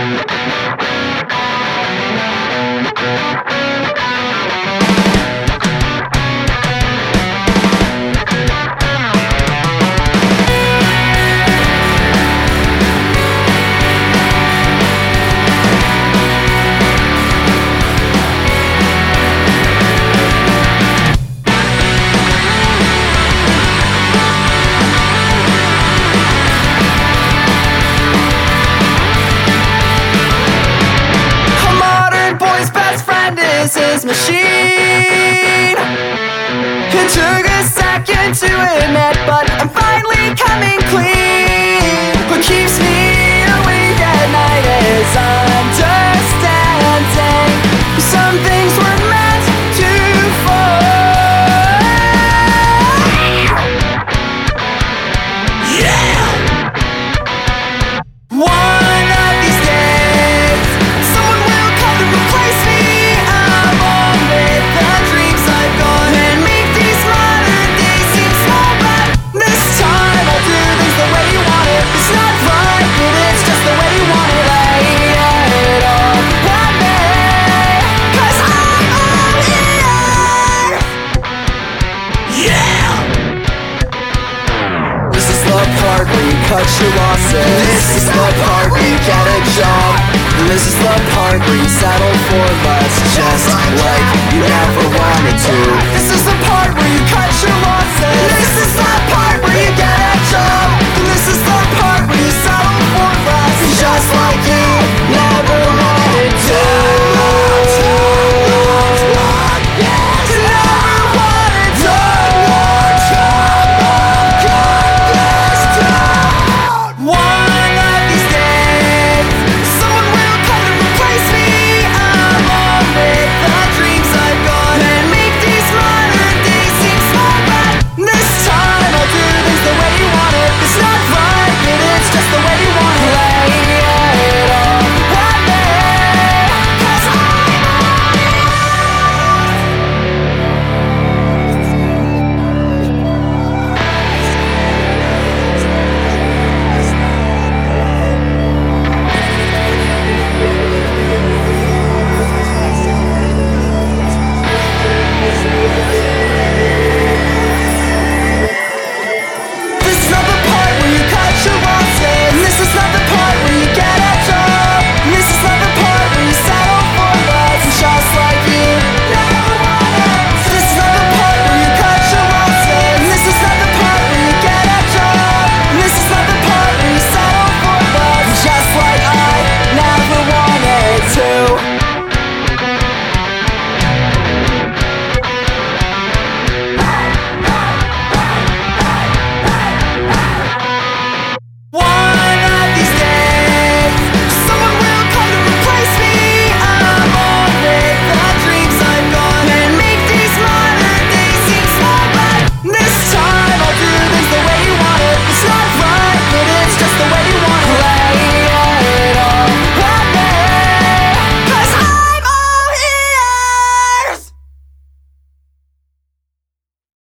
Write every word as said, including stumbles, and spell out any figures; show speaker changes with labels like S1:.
S1: His machine. It took a second to admit, but I'm finally coming clean. What keeps me awake at night is understanding some things were meant to fall. Yeah! One of these days, someone will come to replace me. Cut your losses. This is the part where you get a job. This is the part where you settle for less, just like you never wanted to. This is the part where you cut your losses. This is